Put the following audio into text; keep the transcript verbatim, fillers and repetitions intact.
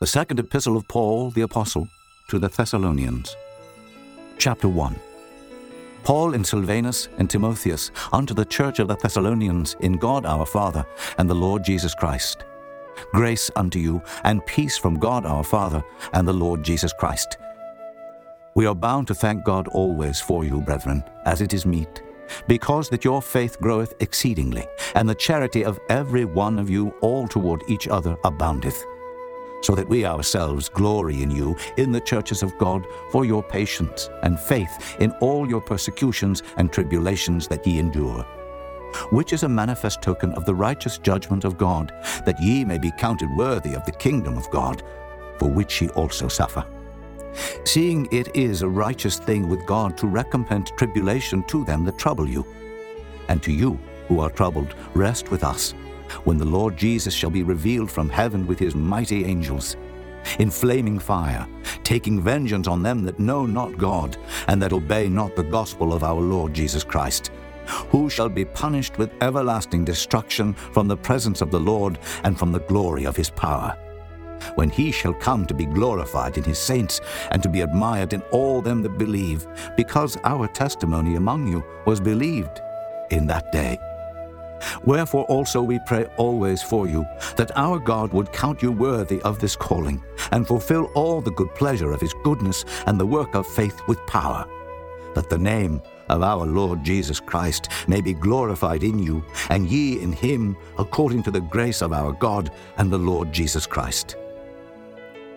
The second epistle of Paul the Apostle to the Thessalonians. Chapter one. Paul and Silvanus and Timotheus, unto the church of the Thessalonians, in God our Father and the Lord Jesus Christ. Grace unto you, and peace from God our Father and the Lord Jesus Christ. We are bound to thank God always for you, brethren, as it is meet, because that your faith groweth exceedingly, and the charity of every one of you all toward each other aboundeth, so that we ourselves glory in you in the churches of God for your patience and faith in all your persecutions and tribulations that ye endure, which is a manifest token of the righteous judgment of God, that ye may be counted worthy of the kingdom of God, for which ye also suffer. Seeing it is a righteous thing with God to recompense tribulation to them that trouble you, and to you who are troubled, rest with us, when the Lord Jesus shall be revealed from heaven with his mighty angels, in flaming fire, taking vengeance on them that know not God, and that obey not the gospel of our Lord Jesus Christ, who shall be punished with everlasting destruction from the presence of the Lord and from the glory of his power, when he shall come to be glorified in his saints, and to be admired in all them that believe, because our testimony among you was believed in that day. Wherefore also we pray always for you, that our God would count you worthy of this calling, and fulfill all the good pleasure of his goodness and the work of faith with power, that the name of our Lord Jesus Christ may be glorified in you, and ye in him, according to the grace of our God and the Lord Jesus Christ.